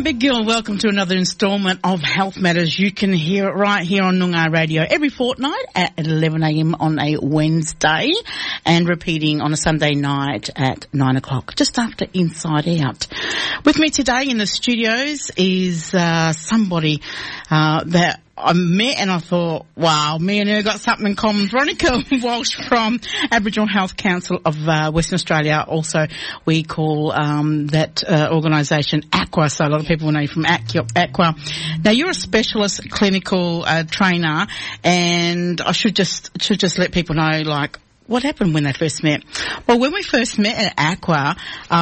I'm Big Gill and welcome to another instalment of Health Matters. You can hear it right here on Noongar Radio every fortnight at 11am on a Wednesday and repeating on a Sunday night at 9 o'clock, just after Inside Out. With me today in the studios is somebody that I met and I thought, wow, me and her got something in common. Veronica Walsh from Aboriginal Health Council of Western Australia. Also, we call that organisation ACWA, so a lot of people know you from ACWA. Now, you're a specialist clinical trainer, and I should just let people know, like, what happened when they first met? Well, when we first met at ACWA,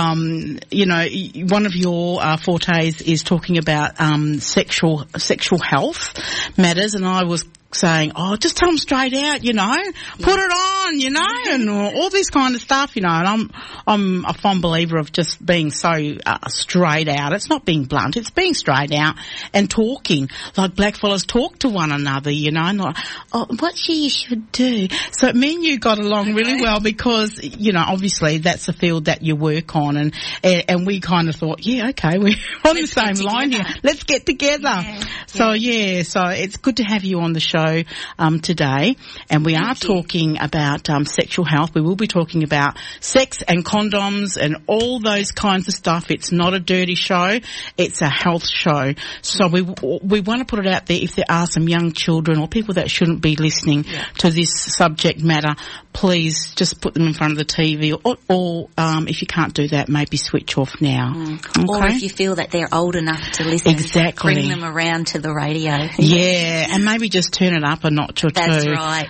one of your fortes is talking about sexual health matters, and I was saying, oh, just tell them straight out, put it on, and all this kind of stuff, and I'm a fond believer of just being so straight out. It's not being blunt, it's being straight out and talking like blackfellas talk to one another, and like, oh, what you should do. So me and you got along really well because, obviously that's a field that you work on, and we kind of thought, okay, we're on the same line here. Let's get together. So it's good to have you on the show today, and we are talking about sexual health. We will be talking about sex and condoms and all those kinds of stuff. It's not a dirty show, it's a health show. So we want to put it out there. If there are some young children or people that shouldn't be listening to this subject matter, please just put them in front of the TV, or if you can't do that, maybe switch off now. Okay? Or if you feel that they're old enough to listen, exactly, bring them around to the radio. And maybe just turn it up a notch or two. That's right,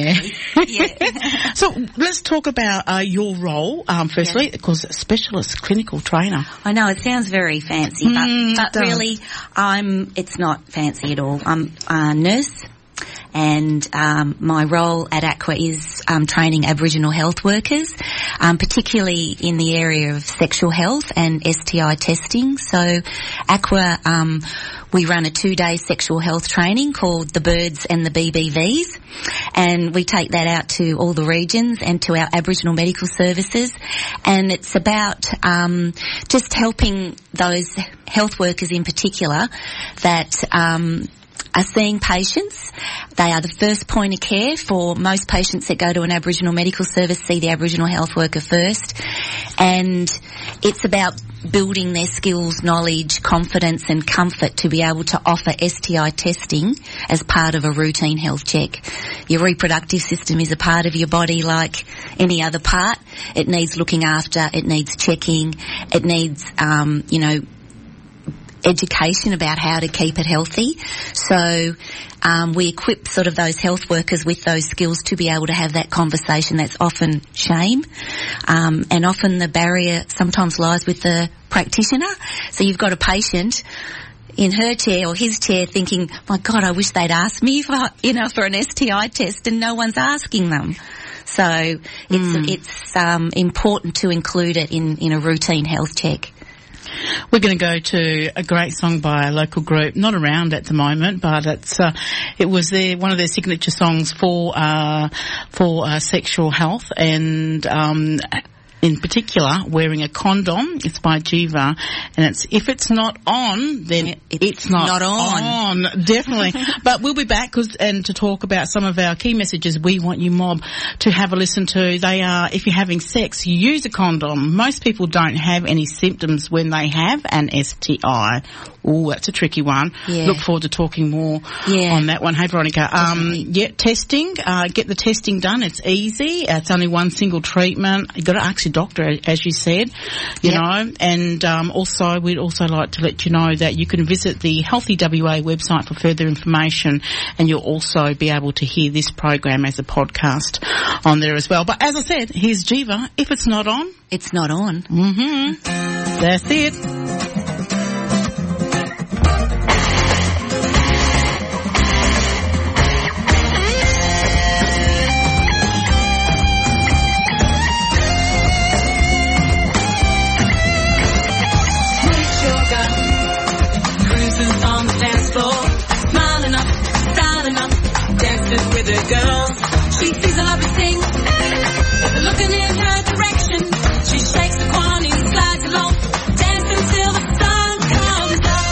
exactly. So let's talk about your role, firstly, because specialist clinical trainer. I know, it sounds very fancy, but really, it's not fancy at all. I'm a nurse. And my role at ACWA is training Aboriginal health workers, particularly in the area of sexual health and STI testing. So ACWA, we run a 2-day sexual health training called the Birds and the BBVs, and we take that out to all the regions and to our Aboriginal medical services. And it's about just helping those health workers in particular that are seeing patients. They are the first point of care for most patients that go to an Aboriginal medical service, see the Aboriginal health worker first. And it's about building their skills, knowledge, confidence and comfort to be able to offer STI testing as part of a routine health check. Your reproductive system is a part of your body like any other part. It needs looking after, it needs checking, it needs, education about how to keep it healthy. So we equip sort of those health workers with those skills to be able to have that conversation. That's often shame, and often the barrier sometimes lies with the practitioner. So you've got a patient in her chair or his chair thinking, my God, I wish they'd ask me for an STI test, and no one's asking them. So it's important to include it in a routine health check. We're going to go to a great song by a local group, not around at the moment, but it was one of their signature songs for sexual health, and in particular wearing a condom. It's by Jiva, and it's if it's not on, then it's not on. Definitely. But we'll be back to talk about some of our key messages we want you mob to have a listen to. They are, if you're having sex, use a condom. Most people don't have any symptoms when they have an STI. Oh, that's a tricky one. Yeah. Look forward to talking more on that one. Hey, Veronica. Testing. Get the testing done. It's easy. It's only one single treatment. You've got to ask your doctor, as you said, you know. And also, we'd also like to let you know that you can visit the Healthy WA website for further information, and you'll also be able to hear this program as a podcast on there as well. But as I said, here's Jiva. If it's not on, it's not on. That's it. With a girl, she sees a lovely thing, looking in her direction. She shakes the corn and slides along, dancing till the sun comes up.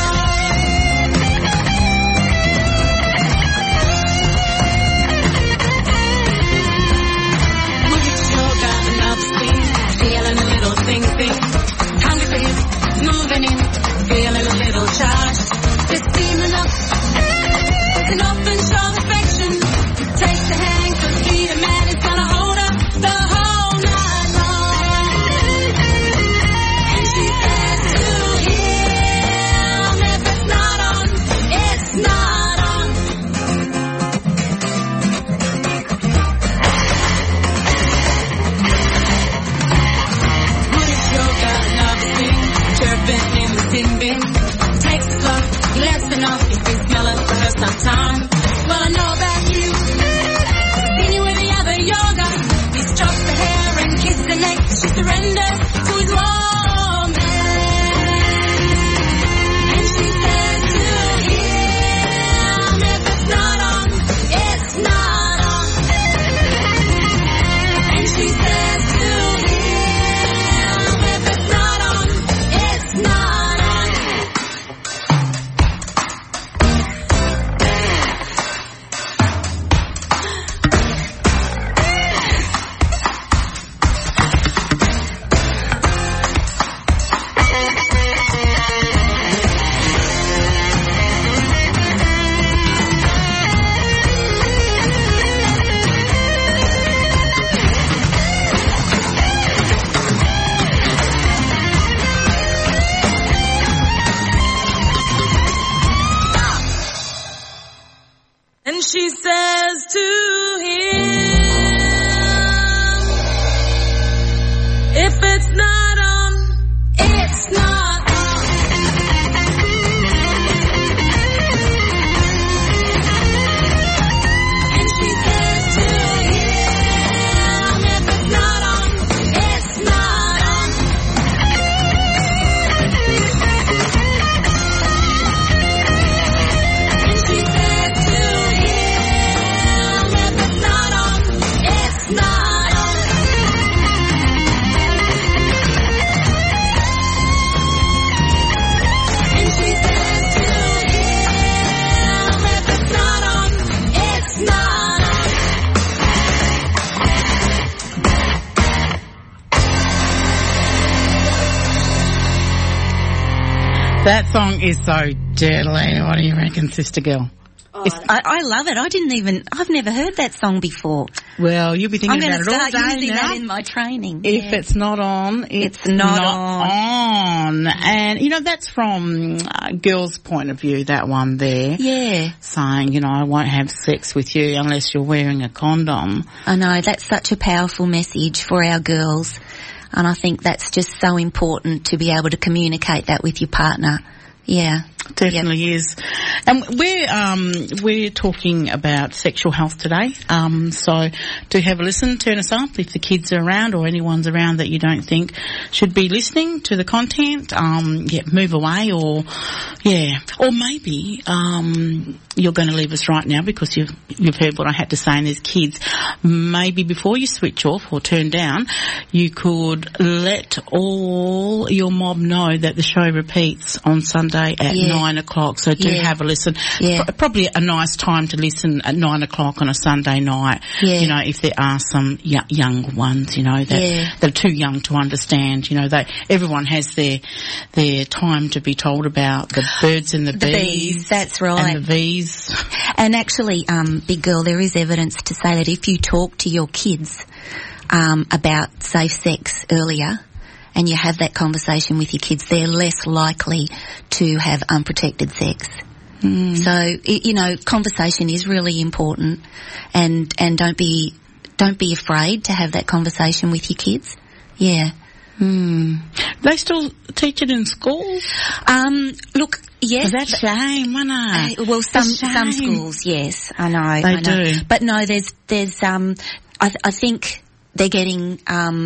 That song is so deadly. What do you reckon, Sister Girl? I love it. I've never heard that song before. Well, you'll be thinking about it all day now. I'm going to start using that in my training. If it's not on, it's not on. And, you know, that's from a girl's point of view, that one there. Yeah. Saying, you know, I won't have sex with you unless you're wearing a condom. I know, that's such a powerful message for our girls. And I think that's just so important to be able to communicate that with your partner. Yeah. Definitely is. And we're talking about sexual health today. So do have a listen, turn us up if the kids are around or anyone's around that you don't think should be listening to the content. Move away or maybe you're going to leave us right now because you've heard what I had to say and there's kids. Maybe before you switch off or turn down, you could let all your mob know that the show repeats on Sunday at 9 o'clock, so do have a listen. Yeah. Probably a nice time to listen at 9 o'clock on a Sunday night, you know, if there are some young ones, you know, that are too young to understand, you know, everyone has their time to be told about the birds and the bees. That's right. And the V's. And actually, Big Girl, there is evidence to say that if you talk to your kids about safe sex earlier, and you have that conversation with your kids, they're less likely to have unprotected sex. So, you know, conversation is really important, and don't be afraid to have that conversation with your kids. Yeah. They still teach it in schools? Look, yes. That's a shame, isn't it? Well, some schools, yes, I know. They do. But no, there's I think they're getting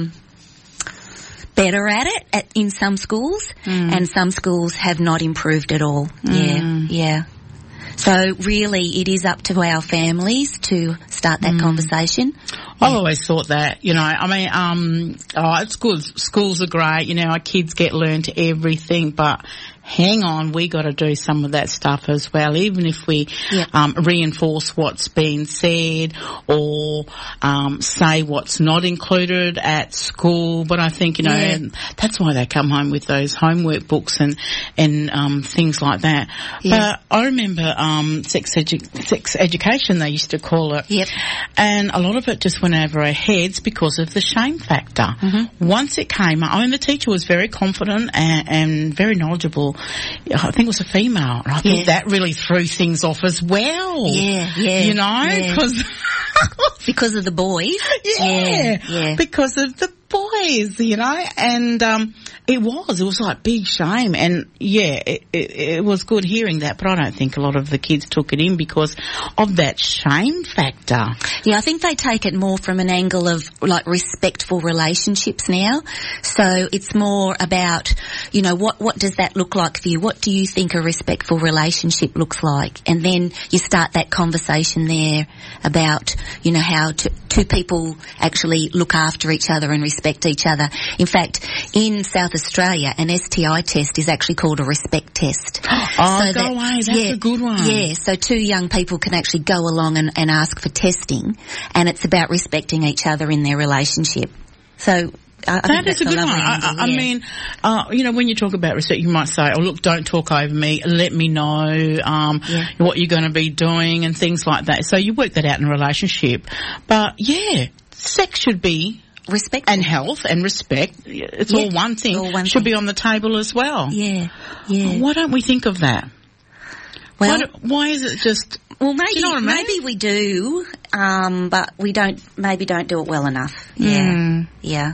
better at it in some schools, and some schools have not improved at all. Yeah. So really, it is up to our families to start that conversation. I've always thought that, you know, I mean, it's good. Schools are great, you know, our kids get learned everything, but hang on, we got to do some of that stuff as well, even if we reinforce what's been said or say what's not included at school. But I think, you know, that's why they come home with those homework books and things like that. But I remember sex education, they used to call it. Yep. And a lot of it just went over our heads because of the shame factor. Once it came, I mean, the teacher was very confident and very knowledgeable. I think it was a female. I think that really threw things off as well. You know, because of the boys. Because of the boys, you know, and it was like big shame, and it was good hearing that, but I don't think a lot of the kids took it in because of that shame factor. Yeah, I think they take it more from an angle of like respectful relationships now. So it's more about, you know, what does that look like for you? What do you think a respectful relationship looks like? And then you start that conversation there about, you know, how two people actually look after each other and respect each other. In fact, in South Australia, an STI test is actually called a respect test. That's a good one. Yeah, so two young people can actually go along and ask for testing, and it's about respecting each other in their relationship. So I think that's a good one. Angle, I mean, you know, when you talk about respect, you might say, oh, look, don't talk over me. Let me know what you're going to be doing and things like that. So you work that out in a relationship. But, sex should be respect and health and respect. It's all one thing. Should be on the table as well. Yeah. Why don't we think of that? Well, why is it just... Well, maybe, you know what I mean? Maybe we do, but we don't do it well enough. Yeah.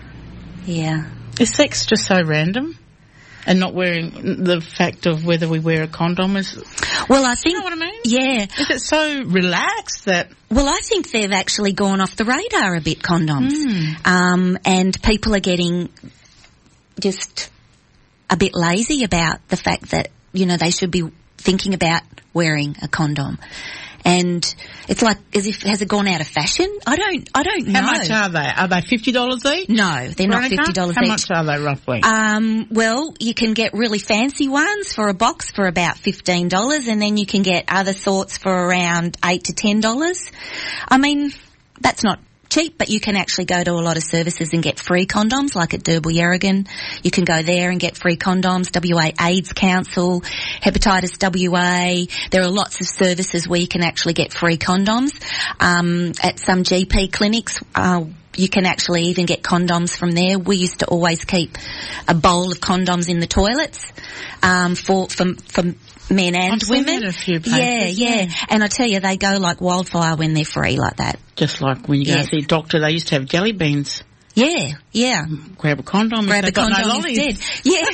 Is sex just so random? And not wearing the fact of whether we wear a condom is... Well, I think... You know what I mean? Yeah. Is it so relaxed that... Well, I think they've actually gone off the radar a bit, condoms. And people are getting just a bit lazy about the fact that, you know, they should be thinking about wearing a condom. And it's like as if, has it gone out of fashion? I don't know. How much are they? Are they $50 each? No, they're not $50 each. How much are they roughly? Well, you can get really fancy ones for a box for about $15, and then you can get other sorts for around $8 to $10. I mean, that's not cheap, but you can actually go to a lot of services and get free condoms, like at Derbyl Yarragon. You can go there and get free condoms. WA AIDS Council, Hepatitis WA. There are lots of services where you can actually get free condoms. At some GP clinics, you can actually even get condoms from there. We used to always keep a bowl of condoms in the toilets, for men and I've women. seen that in a few places, Yeah. And I tell you, they go like wildfire when they're free like that. Just like when you go to see a doctor, they used to have jelly beans. Yeah. Grab a condom. Grab a if they've got no condom lollies. instead. Yeah.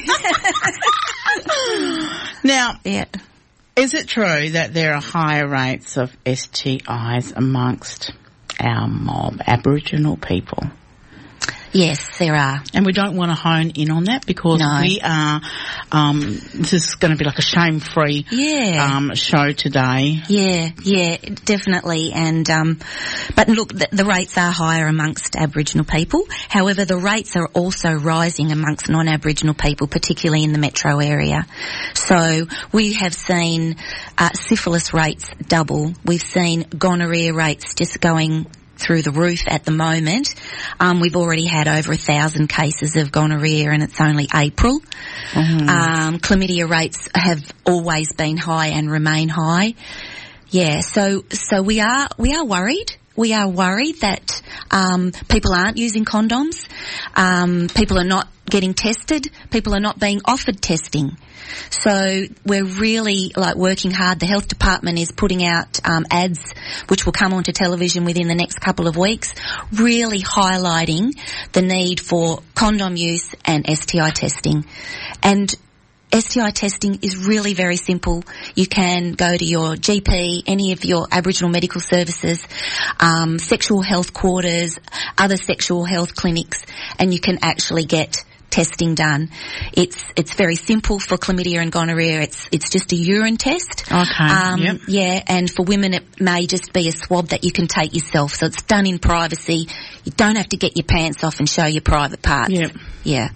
Now, Yeah. is it true that there are higher rates of STIs amongst our mob, Aboriginal people? Yes, there are. And we don't want to hone in on that because No. we are, this is going to be like a shame-free show today. Yeah, definitely. And, but look, the rates are higher amongst Aboriginal people. However, the rates are also rising amongst non-Aboriginal people, particularly in the metro area. So we have seen syphilis rates double. We've seen gonorrhea rates just going through the roof at the moment. We've already had over 1,000 cases of gonorrhea and it's only April. Chlamydia rates have always been high and remain high. Yeah, so we are worried. We are worried that people aren't using condoms. People are not getting tested. People are not being offered testing. So we're really working hard. The health department is putting out ads which will come onto television within the next couple of weeks, really highlighting the need for condom use and STI testing. And STI testing is really very simple. You can go to your GP, any of your Aboriginal medical services, sexual health quarters, other sexual health clinics, and you can actually get testing done. It's very simple for chlamydia and gonorrhea. It's just a urine test. Okay. Yep. Yeah, and for women it may just be a swab that you can take yourself. So it's done in privacy. You don't have to get your pants off and show your private parts. Yep. Yeah.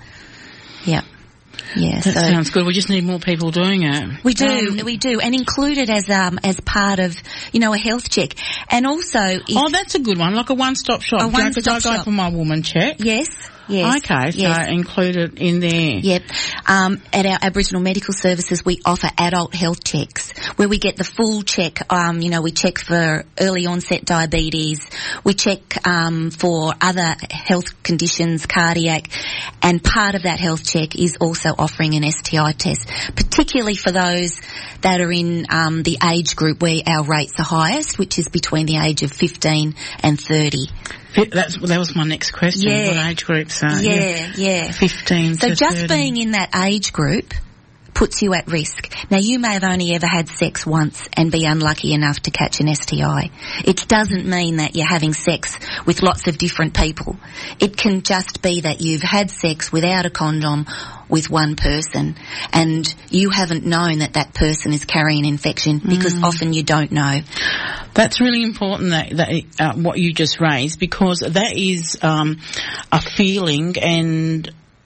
That sounds good. We just need more people doing it. We do, and included as part of, a health check. And also, that's a good one, like a one-stop shop. A one-stop Because I go shop. for my woman check. Yes. Okay, so include it in there. Yep. At our Aboriginal medical services, we offer adult health checks where we get the full check. We check for early onset diabetes. We check for other health conditions, cardiac, and part of that health check is also offering an STI test, particularly for those that are in the age group where our rates are highest, which is between the age of 15 and 30. That was my next question. Yeah. What age group? So, 15 So to just 30. being in that age group puts you at risk. Now, you may have only ever had sex once and be unlucky enough to catch an STI. It doesn't mean that you're having sex with lots of different people. It can just be that you've had sex without a condom with one person and you haven't known that person is carrying an infection because often you don't know. That's really important that what you just raised, because that is a feeling, and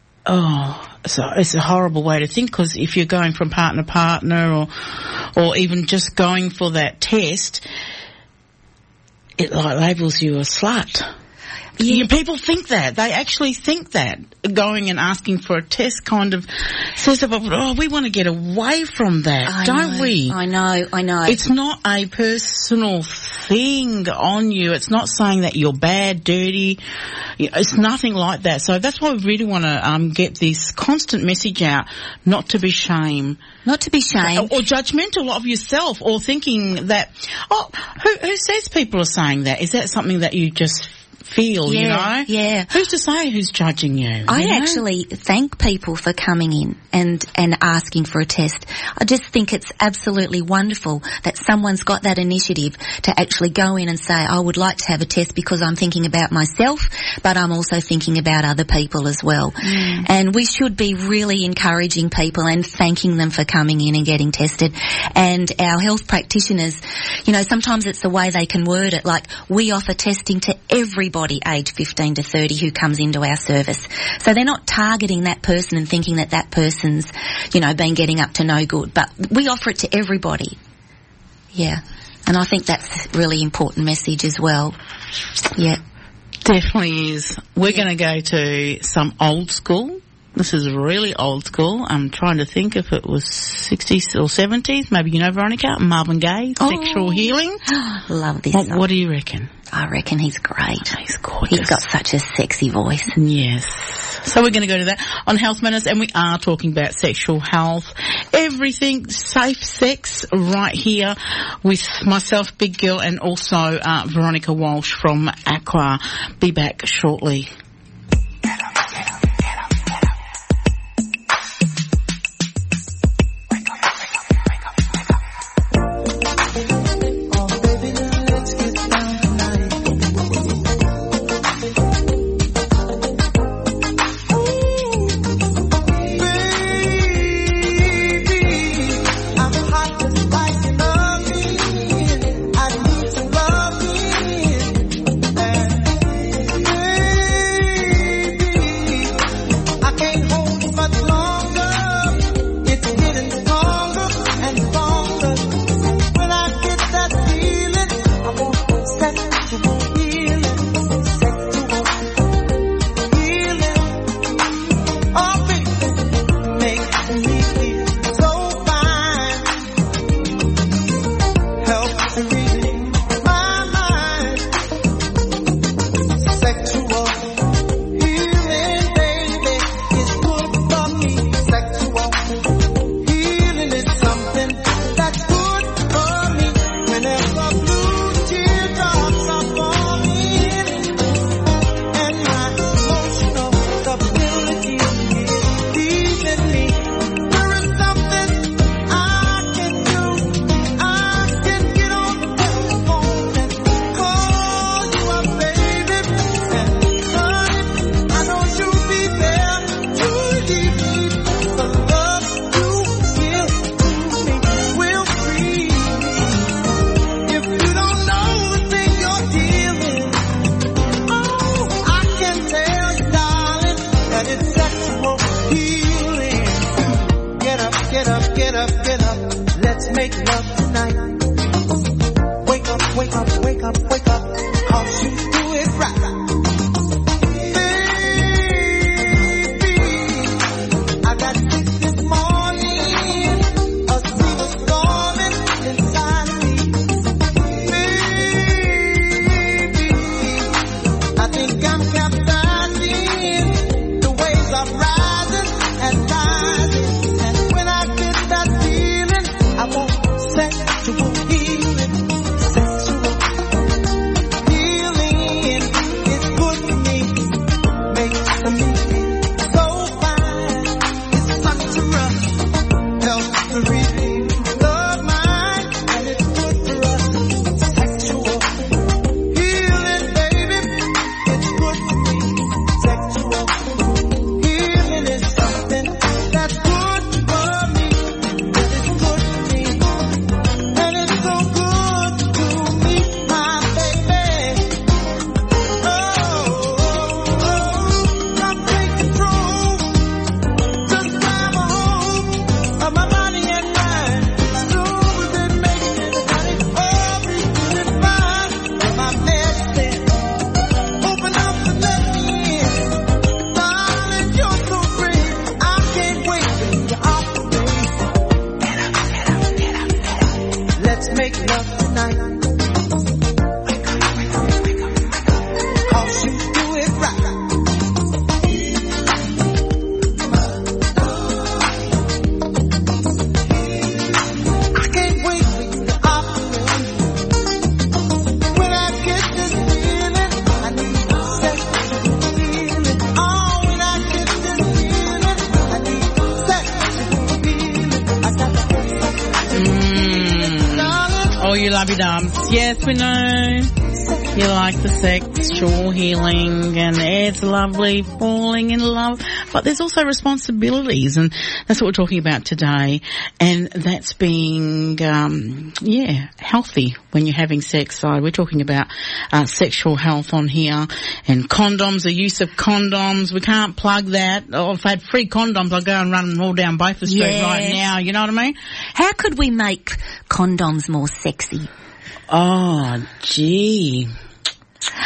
so it's a horrible way to think, because if you're going from partner to partner or even just going for that test, it labels you a slut. Yeah, people think that. They actually think that. Going and asking for a test kind of says, we want to get away from that, don't we? I know. It's not a personal thing on you. It's not saying that you're bad, dirty. It's nothing like that. So that's why we really want to get this constant message out, not to be shame. Not to be shamed. Or judgmental of yourself, or thinking that, who says people are saying that? Is that something that you just feel, Yeah. Who's to say who's judging you? I actually thank people for coming in and asking for a test. I just think it's absolutely wonderful that someone's got that initiative to actually go in and say, I would like to have a test because I'm thinking about myself, but I'm also thinking about other people as well. And we should be really encouraging people and thanking them for coming in and getting tested. And our health practitioners, sometimes it's the way they can word it, like we offer testing to everybody age 15 to 30 who comes into our service. So they're not targeting that person and thinking that person's, been getting up to no good. But we offer it to everybody. Yeah. And I think that's a really important message as well. Yeah. Definitely is. We're going to go to some old school. This is really old school. I'm trying to think if it was 60s or 70s. Maybe you know Veronica, Marvin Gaye, Sexual Healing. Love this song. What do you reckon? I reckon he's great. He's gorgeous. He's got such a sexy voice. Yes. So we're going to go to that on Health Matters, and we are talking about sexual health, everything, safe sex, right here with myself, Big Girl, and also Veronica Walsh from Aqua. Be back shortly. Yes, we know you like the sexual healing and it's lovely falling in love, but there's also responsibilities, and that's what we're talking about today, and that's being, healthy when you're having sex. So we're talking about sexual health on here, and condoms, the use of condoms. We can't plug that. Oh, if I had free condoms, I'd go and run them all down Beaufort Street right now, you know what I mean? How could we make condoms more sexy? Oh, gee.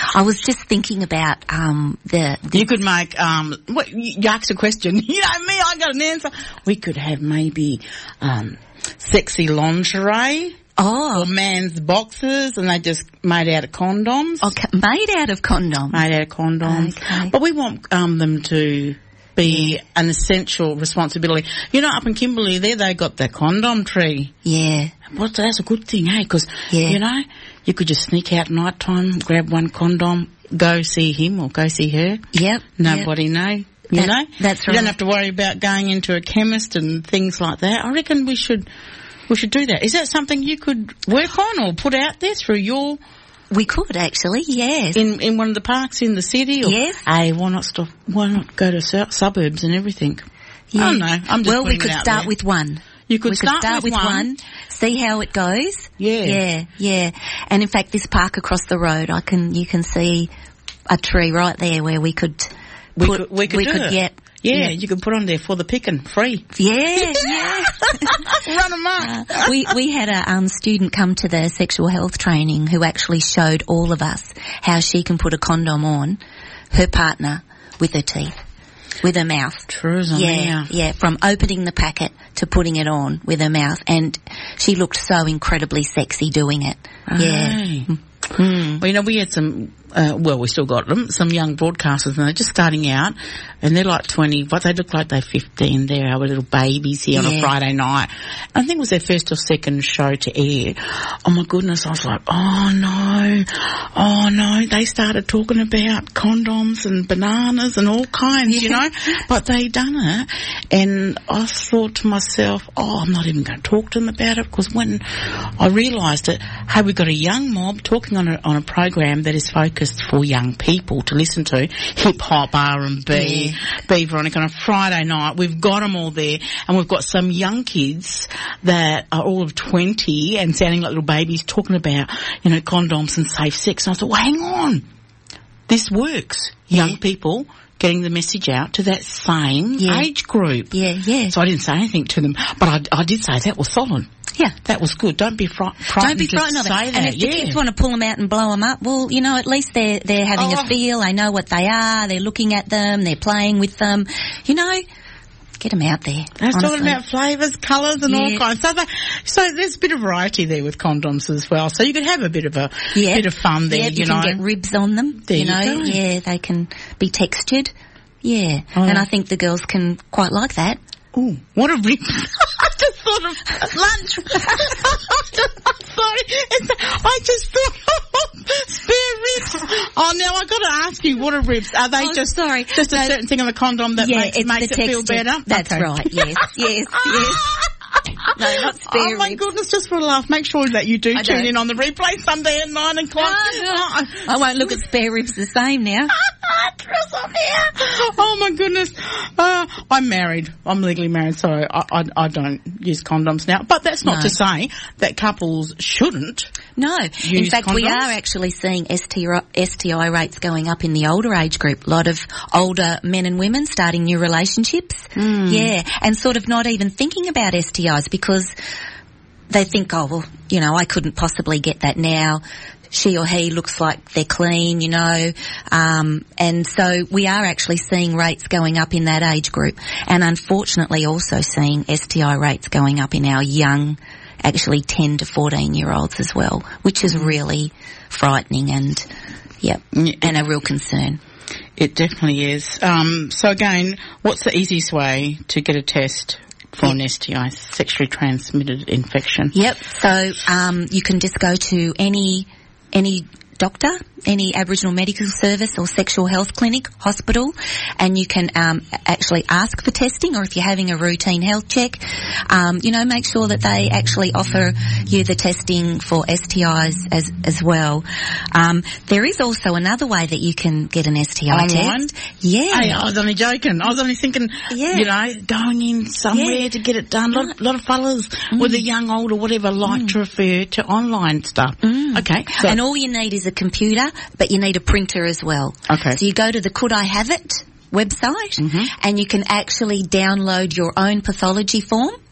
I was just thinking about You could make, you asked a question. You know me, I got an answer. We could have maybe sexy lingerie. Oh. Or man's boxes, and they just made out of condoms. Okay, made out of condoms. Made out of condoms. Okay. But we want them to be an essential responsibility. You know, up in Kimberley there, they got the condom tree. Yeah. Well, that's a good thing, eh? Because, you know, you could just sneak out night time, grab one condom, go see him or go see her. Yep. Nobody know. You know? That's right. You don't have to worry about going into a chemist and things like that. I reckon we should do that. Is that something you could work on or put out there through your... We could actually, yes. In one of the parks in the city? Or, yes. Hey, why not go to suburbs and everything? Yeah. I don't know. I'm just we could start with one. You could start with one. See how it goes. Yeah. Yeah. And in fact, this park across the road, you can see a tree right there where we could do it. Yeah, you can put on there for the picking, free. Yeah. Run amok. We had a student come to the sexual health training who actually showed all of us how she can put a condom on her partner with her teeth, with her mouth. True, yeah, from opening the packet to putting it on with her mouth, and she looked so incredibly sexy doing it. Aye. Yeah. Well, you know, we had some, we still got them, some young broadcasters, and they're just starting out, and they're like 20, but they look like they're 15. They're our little babies here on a Friday night. I think it was their first or second show to air. Oh my goodness, I was like, oh no, they started talking about condoms and bananas and all kinds, you know, but they done it, and I thought to myself, I'm not even going to talk to them about it, because when I realised it, hey, we've got a young mob talking on a program that is focused for young people to listen to, hip-hop, R&B, B, Veronica, on a Friday night. We've got them all there, and we've got some young kids that are all of 20 and sounding like little babies talking about, you know, condoms and safe sex. And I thought, well, hang on. This works. Young people getting the message out to that same age group. Yeah. So I didn't say anything to them, but I did say that was solid. Yeah. That was good. Don't be frightened. Don't be frightened of it. And if the kids want to pull them out and blow them up, well, you know, at least they're having a feel. They know what they are. They're looking at them. They're playing with them. You know, get them out there. I was talking about flavours, colours and all kinds. So there's a bit of variety there with condoms as well. So you can have a bit of bit of fun there, you know. You can get ribs on them. There you know. You go. Yeah, they can be textured. Yeah. And I think the girls can quite like that. Ooh, what a rib. I just thought of lunch. I'm sorry. I just thought of spare ribs. Oh, now I've got to ask you, what are ribs? Are they just a certain thing on the condom that makes it feel better? That's right, yes. No, not spare ribs. Oh my goodness, just for a laugh, make sure that you do tune in on the replay Sunday at 9 o'clock. No. I won't look at spare ribs the same now. Oh my goodness. I'm married. I'm legally married, so I don't use condoms now. But that's not to say that couples shouldn't. No. In fact, condoms. We are actually seeing STI rates going up in the older age group. A lot of older men and women starting new relationships. Yeah. And sort of not even thinking about STIs because they think, oh, well, you know, I couldn't possibly get that now. She or he looks like they're clean, you know, and so we are actually seeing rates going up in that age group, and unfortunately also seeing STI rates going up in our young, actually 10 to 14-year-olds as well, which is really frightening and, and a real concern. It definitely is. So again, what's the easiest way to get a test for an STI, sexually transmitted infection? Yep. So you can just go to any doctor, any Aboriginal medical service or sexual health clinic, hospital, and you can actually ask for testing, or if you're having a routine health check, you know, make sure that they actually offer you the testing for STIs as well. There is also another way that you can get an STI test. Yeah. Hey, I was only joking. I was only thinking, you know, going in somewhere to get it done. A lot of fellas with a young old or whatever like to refer to online stuff. Okay. So. And all you need is a computer, but you need a printer as well. Okay. So you go to the Could I Have It website and you can actually download your own pathology form.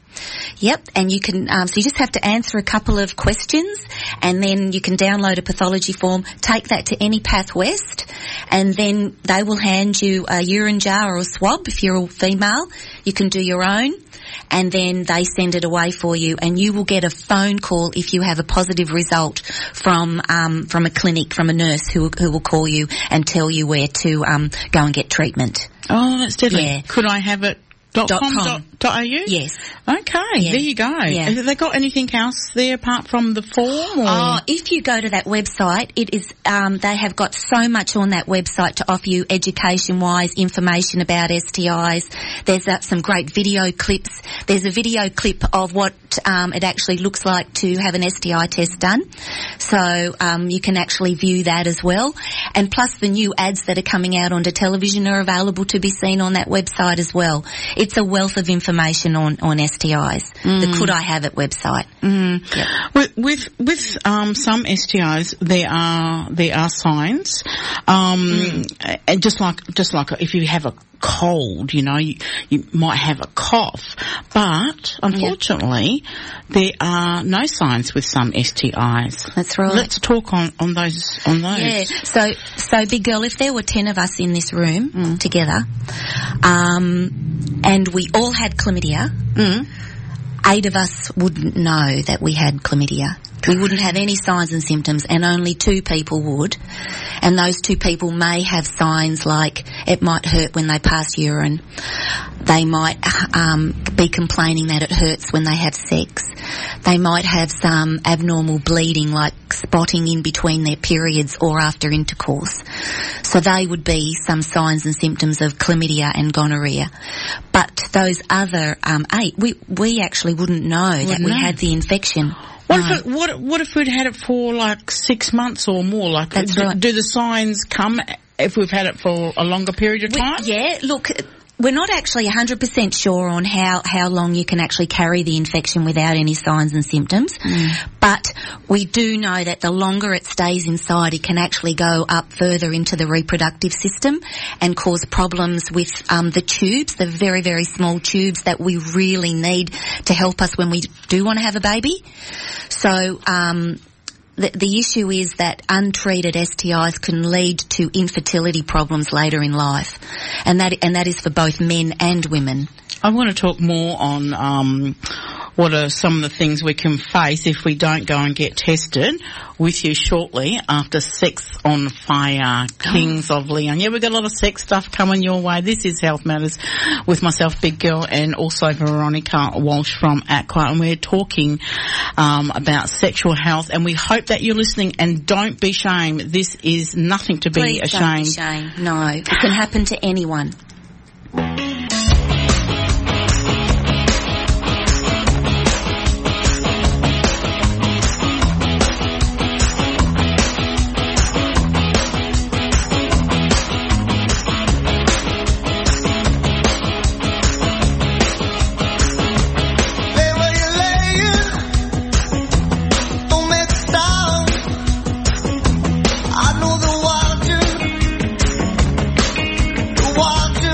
Yep, and you can, so you just have to answer a couple of questions, and then you can download a pathology form, take that to any Path West, and then they will hand you a urine jar or a swab. If you're a female, you can do your own, and then they send it away for you, and you will get a phone call if you have a positive result from a clinic, from a nurse who will call you and tell you where to go and get treatment. Oh, that's deadly. Yeah. Could I have it? .com.au? Yes. Okay, Yeah. there you go. Yeah. Have they got anything else there apart from the form? Or? Oh, if you go to that website, it is, they have got so much on that website to offer you education-wise, information about STIs. There's some great video clips. There's a video clip of what it actually looks like to have an STI test done. So you can actually view that as well. And plus the new ads that are coming out onto television are available to be seen on that website as well. It's a wealth of information on STIs. The Could I Have It website. Yep. With some STIs, there are signs. And just like if you have a cold, you might have a cough. But unfortunately, there are no signs with some STIs. That's right. Let's talk on those. Yeah. So big girl, if there were 10 of us in this room together, and we all had chlamydia, 8 of us wouldn't know that we had chlamydia. We wouldn't have any signs and symptoms, and only 2 people would. And those 2 people may have signs like it might hurt when they pass urine. They might be complaining that it hurts when they have sex. They might have some abnormal bleeding, like spotting in between their periods or after intercourse. So they would be some signs and symptoms of chlamydia and gonorrhea. But those other 8, we actually wouldn't know that we had the infection. What if we'd had it for like 6 months or more? Like, That's right. Do the signs come if we've had it for a longer period of time? Yeah, look, we're not actually 100% sure on how long you can actually carry the infection without any signs and symptoms. But we do know that the longer it stays inside, it can actually go up further into the reproductive system and cause problems with the tubes, the very, very small tubes that we really need to help us when we do want to have a baby. So the issue is that untreated STIs can lead to infertility problems later in life, and that is for both men and women. I want to talk more on what are some of the things we can face if we don't go and get tested with you shortly after Sex on Fire, Kings of Leon. Yeah, we've got a lot of sex stuff coming your way. This is Health Matters with myself, Big Girl, and also Veronica Walsh from Aqua, and we're talking about sexual health, and we hope that you're listening, and don't be ashamed. This is nothing to be Please ashamed. Don't be ashamed. No, it can happen to anyone. Walking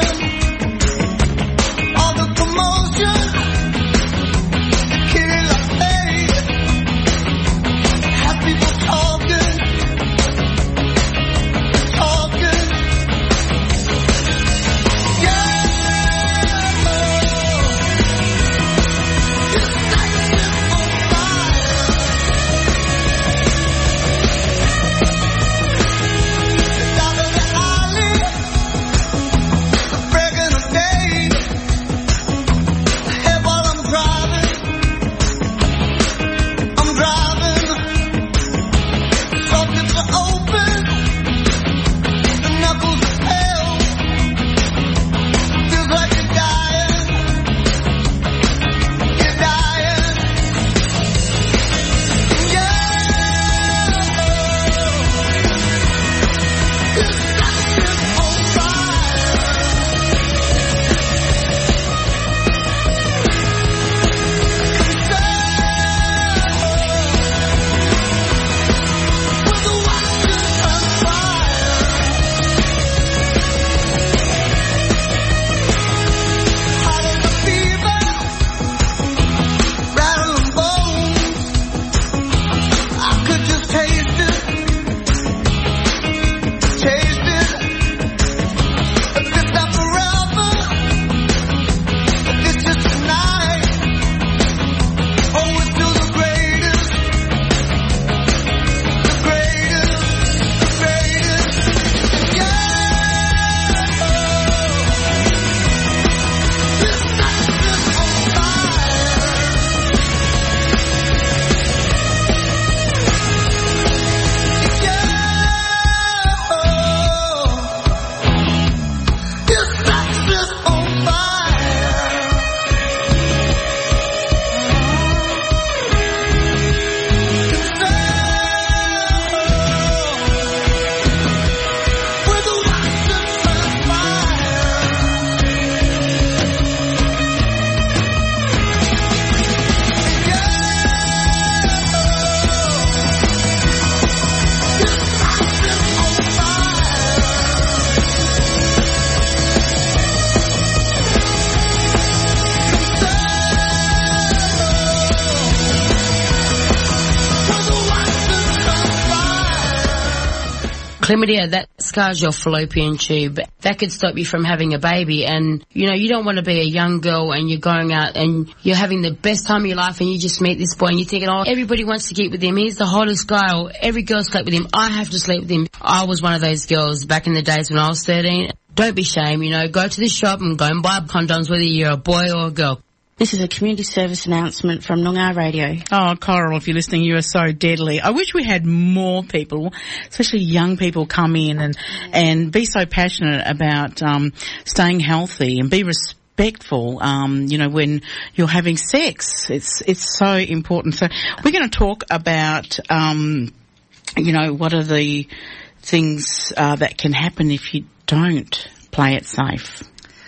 chlamydia, that scars your fallopian tube. That could stop you from having a baby. And, you know, you don't want to be a young girl and you're going out and you're having the best time of your life and you just meet this boy and you're thinking, oh, everybody wants to get with him. He's the hottest guy. Or every girl slept with him. I have to sleep with him. I was one of those girls back in the days when I was 13. Don't be ashamed, you know. Go to the shop and go and buy condoms whether you're a boy or a girl. This is a community service announcement from Noongar Radio. Oh, Coral, if you're listening, you are so deadly. I wish we had more people, especially young people, come in and be so passionate about staying healthy and be respectful, you know, when you're having sex. It's so important. So we're going to talk about, you know, what are the things that can happen if you don't play it safe.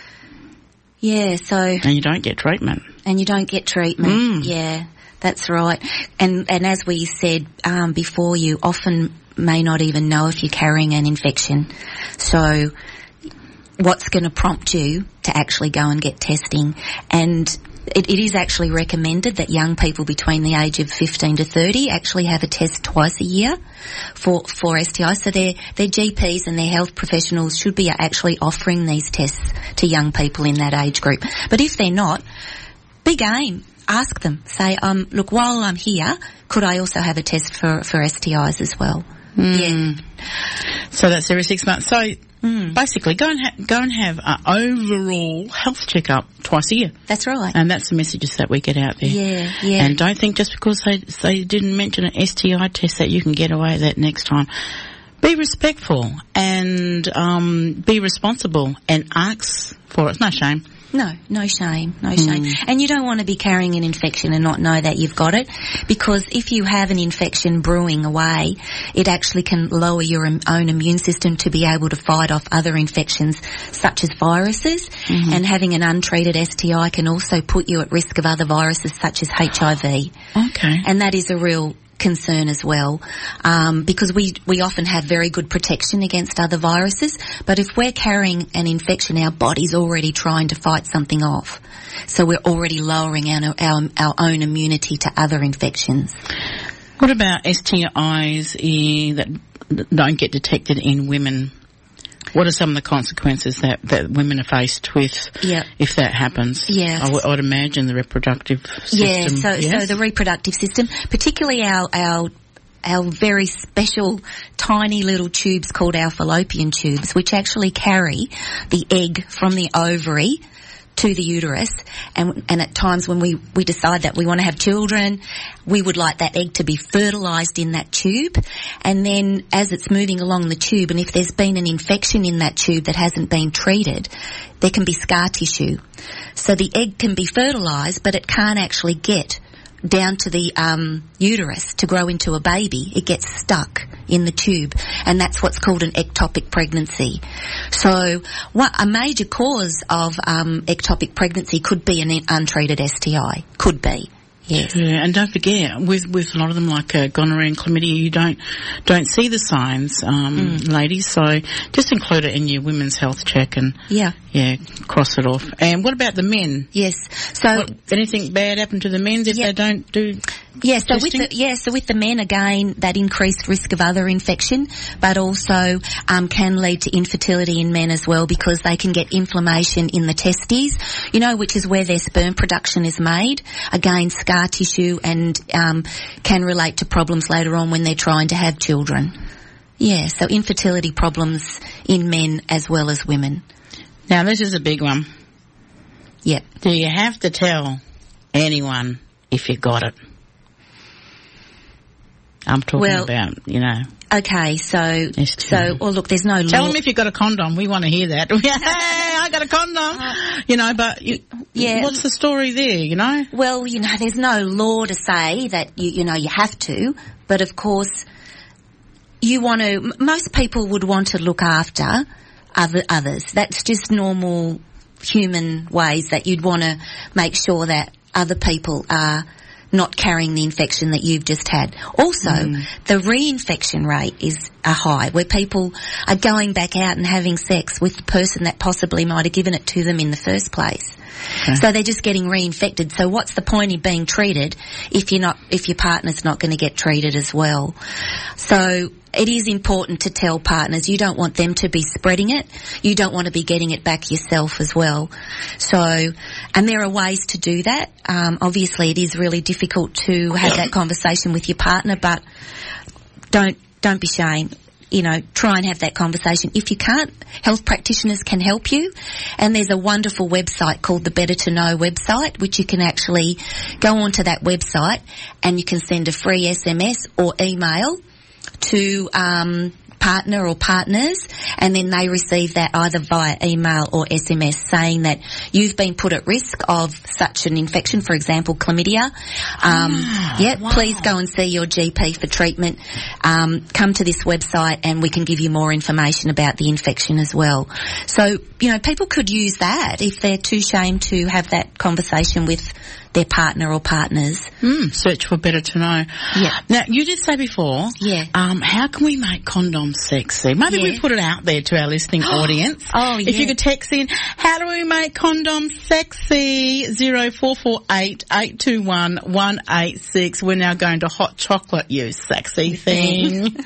Yeah, so... And you don't get treatment. Yeah, that's right. And as we said before, you often may not even know if you're carrying an infection. So what's going to prompt you to actually go and get testing? And it is actually recommended that young people between the age of 15 to 30 actually have a test twice a year for STIs. So their GPs and their health professionals should be actually offering these tests to young people in that age group. But if they're not, be game. Ask them. Say, look, while I'm here, could I also have a test for STIs as well? Yeah. So that's every 6 months. So basically, go and have an overall health checkup twice a year. That's right. And that's the messages that we get out there. Yeah. And don't think just because they didn't mention an STI test that you can get away with that next time. Be respectful and be responsible and ask for it. No shame. No shame. And you don't want to be carrying an infection and not know that you've got it, because if you have an infection brewing away, it actually can lower your own immune system to be able to fight off other infections such as viruses. And having an untreated STI can also put you at risk of other viruses such as HIV. Okay. And that is a real concern as well, because we often have very good protection against other viruses, but if we're carrying an infection, our body's already trying to fight something off, so we're already lowering our own immunity to other infections. What about STIs that don't get detected in women? What are some of the consequences that women are faced with if that happens? Yeah. I would imagine the reproductive system. So the reproductive system, particularly our very special tiny little tubes called our fallopian tubes, which actually carry the egg from the ovary to the uterus, and at times when we decide that we want to have children, we would like that egg to be fertilised in that tube, and then as it's moving along the tube, and if there's been an infection in that tube that hasn't been treated, there can be scar tissue. So the egg can be fertilised, but it can't actually get down to the uterus to grow into a baby. It gets stuck in the tube, and that's what's called an ectopic pregnancy. So a major cause of ectopic pregnancy could be an untreated STI. Could be. Yes. Yeah, and don't forget, with a lot of them like gonorrhea and chlamydia, you don't see the signs, ladies. So just include it in your women's health check and cross it off. And what about the men? Yes. So anything bad happen to the men if they don't do? Yeah, so with the men, again, that increased risk of other infection, but also can lead to infertility in men as well, because they can get inflammation in the testes, you know, which is where their sperm production is made. Again, scar tissue, and can relate to problems later on when they're trying to have children. Yeah, so infertility problems in men as well as women. Now, this is a big one. Yep. Do you have to tell anyone if you got it? I'm talking about, you know. Okay, so look, there's no law. Tell them if you've got a condom. We want to hear that. Hey, I got a condom. You know, but what's the story there, you know? Well, you know, there's no law to say that, you know, you have to, but of course most people would want to look after others. That's just normal human ways that you'd want to make sure that other people are not carrying the infection that you've just had. Also, the reinfection rate is high, where people are going back out and having sex with the person that possibly might have given it to them in the first place. Okay. So they're just getting reinfected. So what's the point in being treated if your partner's not going to get treated as well? So it is important to tell partners. You don't want them to be spreading it. You don't want to be getting it back yourself as well. So, and there are ways to do that. Obviously it is really difficult to have that conversation with your partner, but don't be ashamed. You know, try and have that conversation. If you can't, health practitioners can help you. And there's a wonderful website called the Better to Know website, which you can actually go onto that website and you can send a free SMS or email to partner or partners, and then they receive that either via email or SMS saying that you've been put at risk of such an infection, for example, chlamydia. Please go and see your GP for treatment. Come to this website and we can give you more information about the infection as well. So, you know, people could use that if they're too ashamed to have that conversation with their partner or partners. Search for Better to Know. Yeah. Now, you did say before, how can we make condoms sexy? Maybe we put it out there to our listening audience. Oh, yeah. If you could text in, how do we make condoms sexy? 0448 821 186. We're now going to Hot Chocolate, you sexy thing.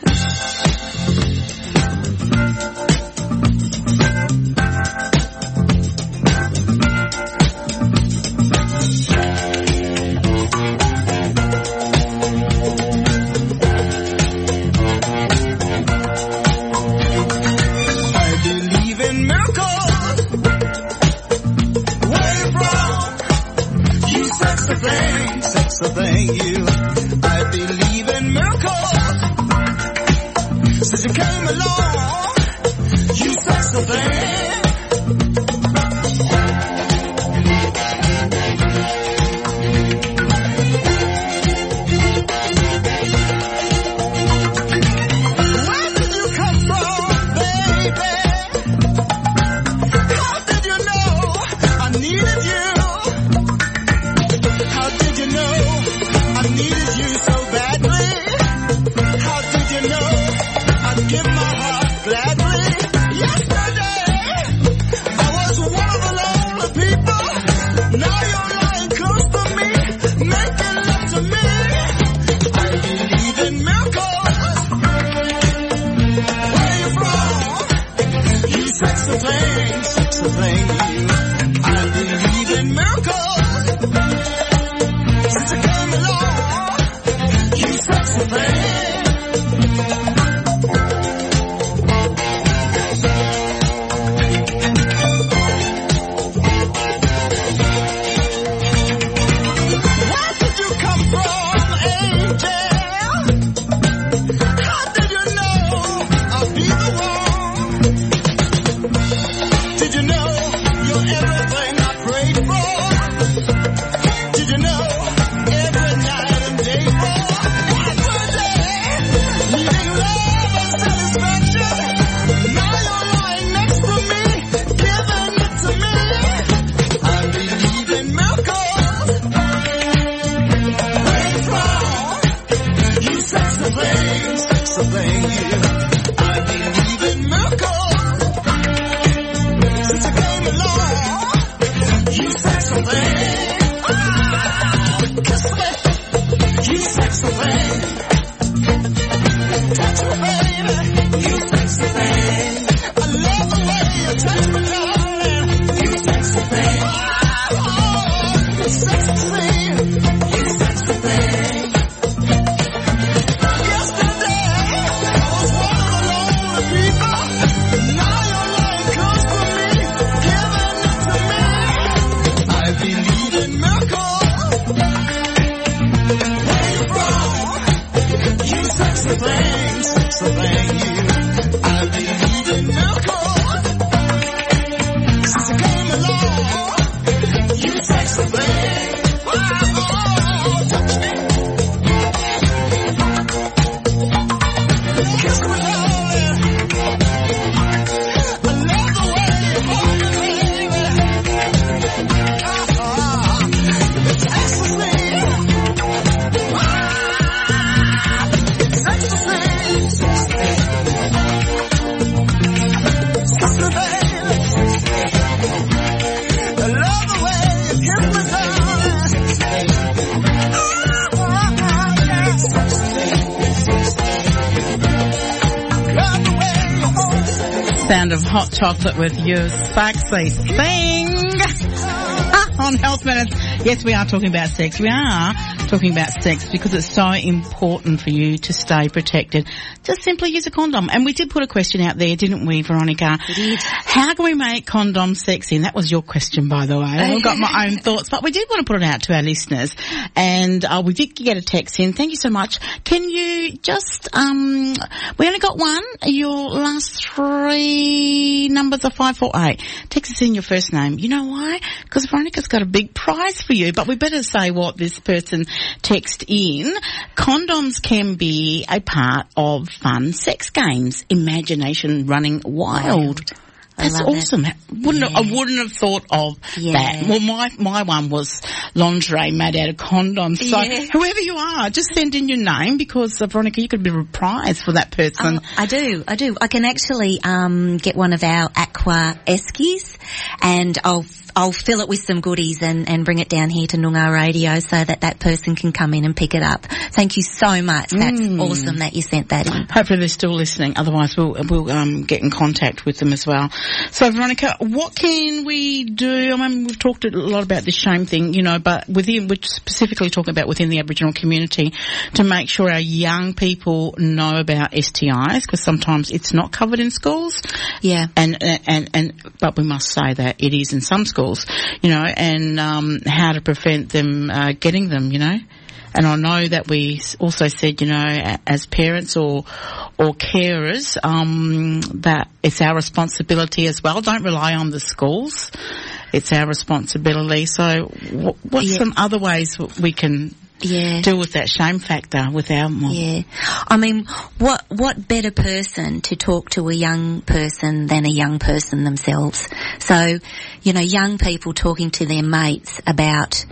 I believe in miracles. Since you came along, you sexy thing. Where did you come from, baby? How did you know I needed you? How did you know I needed you so badly? How did you know I'd give my heart gladly? Yesterday, I was one of the lonely people. Now you're lying close to me, making love to me. I believe in miracles. Where you from? You sexy thing, you. I believe in miracles. Since you came along, you sexy thing. Where did you come from, angel? How did you know I'll be the one? Did you know you're everything I prayed for? Did you know every night and day for? Every day, needing love and satisfaction. Now you're lying next to me, giving it to me. I believe in miracles. Where you from? You sexy thing, you. I believe in miracles. Since you came along, you sexy thing. Kiss me, you sexy thing. Touch me, baby, you sexy thing. I love the way you touch me, darling. You sexy thing. Oh, you sexy thing. You sexy thing. Yesterday, I was one of the lonely people. Now you're lying close to me, giving it to me. I believe in miracles. Where you from? You sexy thing, you. I believe in miracles. Since you came along, you sexy thing. Oh, touch me. Kiss me, darling. I love the way you hold me, baby. It's ecstasy. Sexy thing. Sound of hot chocolate with you, Sparksy. Sing! On Health Minutes. Yes, we are talking about sex. We are talking about sex because it's so important for you to stay protected. Just simply use a condom. And we did put a question out there, didn't we, Veronica? We did. How can we make condoms sexy? And that was your question, by the way. I've got my own thoughts, but we did want to put it out to our listeners. And we did get a text in. Thank you so much. Can you just, we only got one. Your last three numbers are 548. Text us in your first name. You know why? Because Veronica's got a big prize for you, but we better say what this person text in. Condoms can be a part of fun sex games. Imagination running wild. That's awesome. I wouldn't have thought of that. Well, my one was lingerie made out of condoms. So whoever you are, just send in your name because, Veronica, you could be a prize for that person. I do. I can actually get one of our Aqua Eskies and I'll fill it with some goodies and bring it down here to Noongar Radio so that person can come in and pick it up. Thank you so much. That's awesome that you sent that in. Hopefully they're still listening. Otherwise we'll get in contact with them as well. So Veronica, what can we do? I mean, we've talked a lot about this shame thing, you know, but we're specifically talking about within the Aboriginal community to make sure our young people know about STIs because sometimes it's not covered in schools. Yeah. But we must say that it is in some schools, you know, and how to prevent them getting them, you know. And I know that we also said, you know, as parents or carers, that it's our responsibility as well. Don't rely on the schools. It's our responsibility. So what's some other ways we can deal with that shame factor with our mom? Yeah. I mean, what better person to talk to a young person than a young person themselves? So, you know, young people talking to their mates about,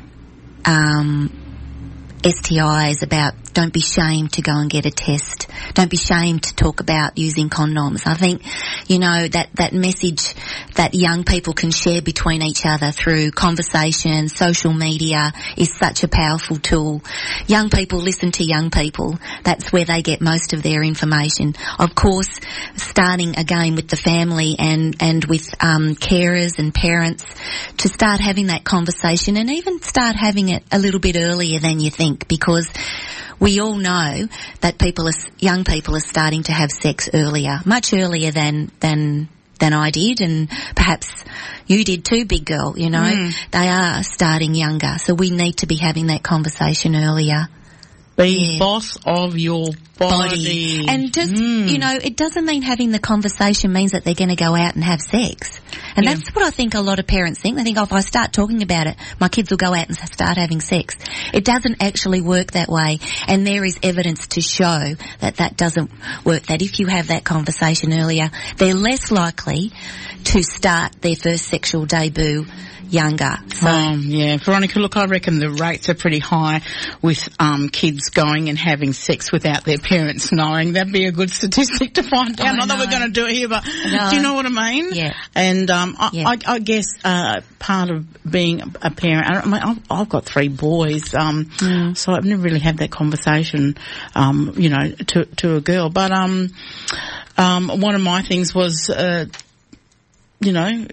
STIs, about don't be shamed to go and get a test. Don't be shamed to talk about using condoms. I think, you know, that message that young people can share between each other through conversation, social media is such a powerful tool. Young people listen to young people. That's where they get most of their information. Of course, starting again with the family and with carers and parents to start having that conversation and even start having it a little bit earlier than you think, because we all know that young people are starting to have sex earlier, much earlier than I did, and perhaps you did too, big girl, you know. They are starting younger, so we need to be having that conversation earlier. Be boss of your body. And just, you know, it doesn't mean having the conversation means that they're going to go out and have sex. And that's what I think a lot of parents think. They think, oh, if I start talking about it, my kids will go out and start having sex. It doesn't actually work that way. And there is evidence to show that doesn't work, that if you have that conversation earlier, they're less likely to start their first sexual debut younger. So, Veronica, look, I reckon the rates are pretty high with kids going and having sex without their parents knowing. That'd be a good statistic to find out. Not that we're going to do it here, but do you know what I mean? Yeah. And I guess part of being a parent, I've got 3 boys, so I've never really had that conversation, you know, to a girl. But one of my things was, you know,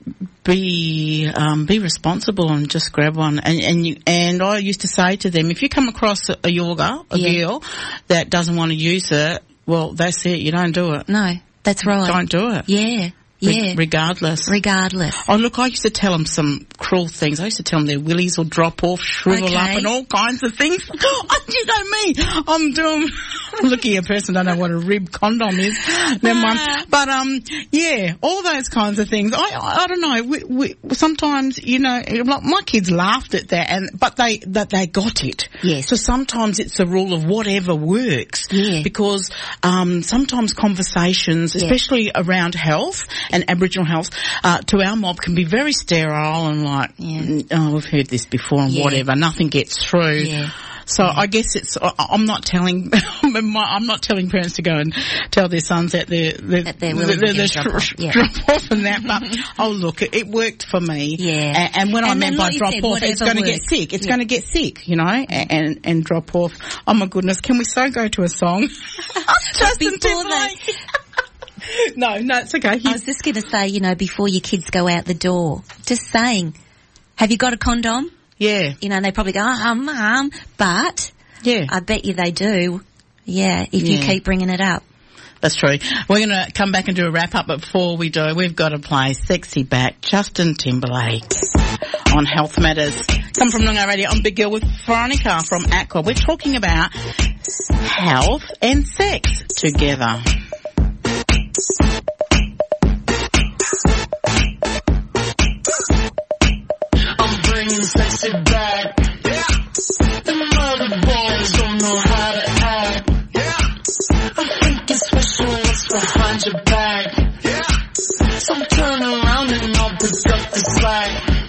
be responsible and just grab one. And I used to say to them, if you come across a girl that doesn't want to use it, well, that's it. You don't do it. No, that's right. Don't do it. Yeah. Yeah. Regardless. Oh, look, I used to tell them some cruel things. I used to tell them their willies will drop off, shrivel up and all kinds of things. You know me. I'm doing, look at a person, don't know what a rib condom is. Never mind. But, all those kinds of things. I don't know. We sometimes, you know, my kids laughed at that but they got it. Yes. So sometimes it's a rule of whatever works. Yeah. Because, sometimes conversations, especially around health and Aboriginal health, to our mob can be very sterile and like, we've heard this before and whatever, nothing gets through. Yeah. So I guess I'm not telling parents to go and tell their sons that they're drop off and that, but look, it worked for me. Yeah. And when I meant by drop off, it's going to get sick. It's going to get sick, you know, and drop off. Oh my goodness, can we so go to a song? Justin Timberlake. No, it's okay. I was just going to say, you know, before your kids go out the door, just saying, have you got a condom? Yeah. You know, and they probably go, Mum, but Yeah. I bet you they do. Yeah, if you Yeah. keep bringing it up. That's true. We're going to come back and do a wrap-up, but before we do, we've got to play Sexy Back, Justin Timberlake on Health Matters. Come from Noongar Radio. I'm Big Girl with Veronica from Aqua. We're talking about health and sex together. I'm bringing sexy back. The mother boys don't know how to act. I think it's special what's behind your back. So turn around and I'll pick up the slack.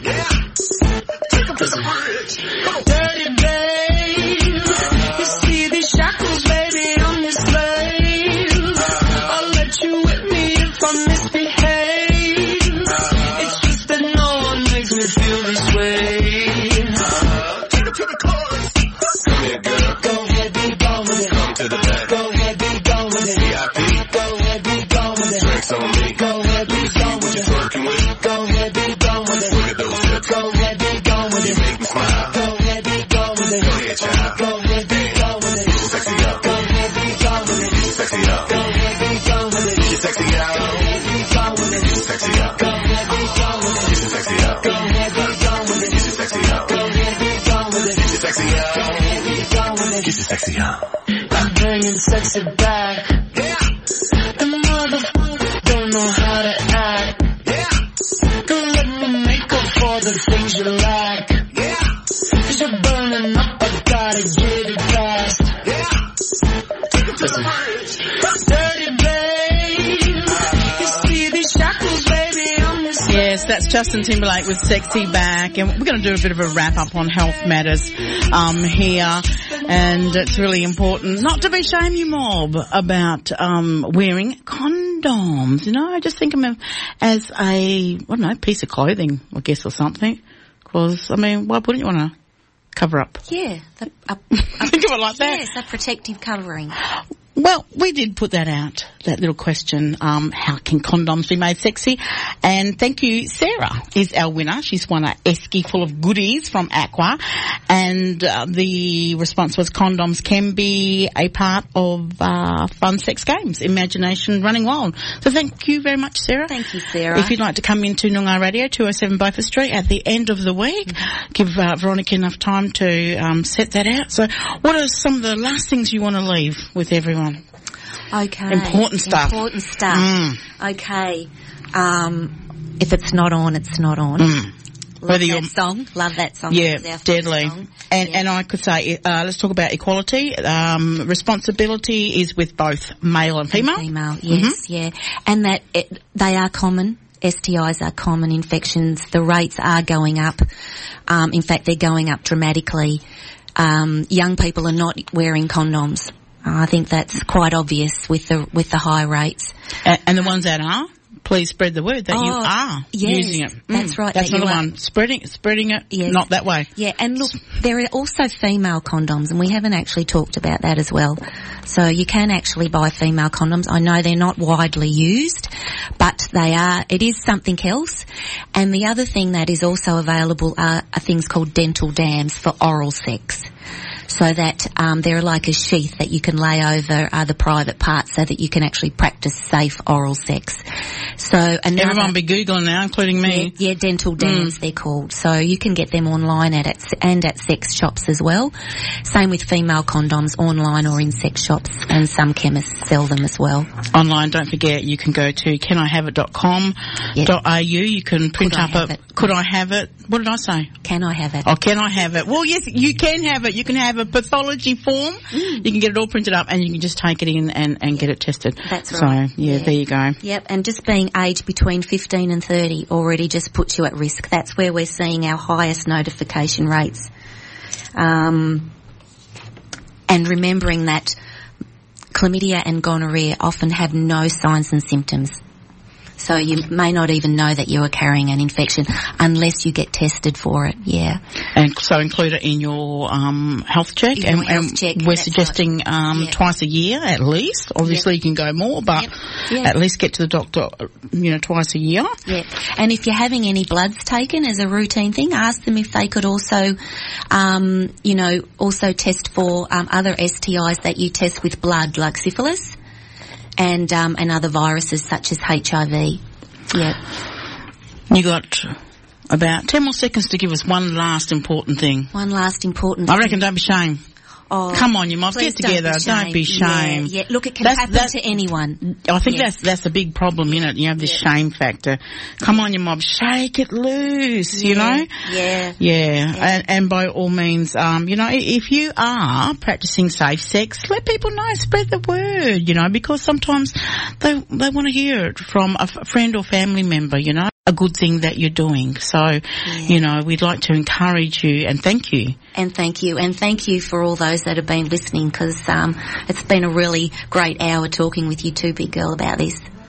Take up this bridge. Dirty babe. You see these shackles, baby, I'm your slave. I'll let you whip me if I misbehave. It's just that no one makes me feel this way. Take it to the chorus. Come here, girl. Go ahead, be gone with it. Come to the back. Go ahead, be gone with it. VIP. Go ahead, be gone with it. Drinks on me. Go ahead, be gone with it. Working with. Go ahead, be gone with it. Look at those hips. Go ahead, be gone with it. You make me smile. Go ahead, be gone with it. Go ahead, child. Go ahead, be gone with it. Get sexy up. Go ahead, be gone with it. Get sexy up. Go ahead, be gone with it. Get sexy up. Go ahead, be gone with it. Get sexy up. Go ahead, be gone with it. Get sexy up. Go ahead, be gone with it. Get sexy up. Go ahead, be gone with it. Get sexy up. Go ahead, be gone with it. Get sexy up. I'm bringing sexy back. The motherfuckers don't know how to act. Don't let me make up for the things you lack. Cause you're burning up, I gotta get it fast. Take it to the bridge. Dirty babe. You see these shackles, baby, I'm this. Yes, that's Justin Timberlake with Sexy Back, and we're going to do a bit of a wrap-up on Health Matters here, and it's really important not to be shame you mob about wearing condoms. You know, I just think of them as a, I don't know, piece of clothing, I guess, or something. Because, I mean, why wouldn't you want to cover up? Yeah. Think of it like that. Yes, a protective covering. Well, we did put that out, that little question, how can condoms be made sexy? And thank you, Sarah is our winner. She's won a esky full of goodies from Aqua. And the response was condoms can be a part of fun sex games, imagination running wild. So thank you very much, Sarah. Thank you, Sarah. If you'd like to come into Noongar Radio, 207 Beaufort Street at the end of the week, give Veronica enough time to set that out. So what are some of the last things you want to leave with everyone? Okay. Important stuff. Important stuff. Okay. If it's not on, it's not on. Love that song. Love that song. Yeah, That was our first deadly. song. And I could say, let's talk about equality. Responsibility is with both male and female. Female, yes, yeah. And that they are common. STIs are common infections. The rates are going up. In fact, they're going up dramatically. Young people are not wearing condoms. I think that's quite obvious with the high rates. And the ones that are, please spread the word that you are using it. That's right. That's that another you one. Spreading it, Yes. not that way. Yeah, and look, there are also female condoms, and we haven't actually talked about that as well. So you can actually buy female condoms. I know they're not widely used, but it is something else. And the other thing that is also available are things called dental dams for oral sex. So that they're like a sheath that you can lay over the private parts so that you can actually practice safe oral sex. So Everyone be Googling now, including me. Yeah, dental dams they're called. So you can get them online at sex shops as well. Same with female condoms, online or in sex shops, and some chemists sell them as well. Online, don't forget, you can go to canihaveit.com.au. You can print up Could I have it? What did I say? Can I have it? Oh, can I have it? Well, yes, you can have it. You can have a pathology form. You can get it all printed up and you can just take it in and get it tested. That's right. So, there you go. Yep, and just being aged between 15 and 30 already just puts you at risk. That's where we're seeing our highest notification rates. And remembering that chlamydia and gonorrhea often have no signs and symptoms. So you may not even know that you are carrying an infection unless you get tested for it. Yeah. And so include it in your health check. In your health check, we're that's suggesting twice a year at least. Obviously you can go more, but at least get to the doctor, twice a year. Yeah. And if you're having any bloods taken as a routine thing, ask them if they could also, also test for other STIs that you test with blood, like syphilis and other viruses such as HIV. Yeah. You got about 10 more seconds to give us one last important thing. One last important I thing. reckon don't be ashamed. Oh, come on, you must get together. Don't be ashamed. Yeah. Look, it can happen to anyone. I think that's a big problem, You have this shame factor. Come on, you mob, shake it loose, you know? Yeah. And by all means, if you are practicing safe sex, let people know, spread the word, because sometimes they want to hear it from a friend or family member, a good thing that you're doing. So, we'd like to encourage you and thank you. And thank you. And thank you for all those that have been listening, because it's been a really great hour talking with you too, Big Girl, about this.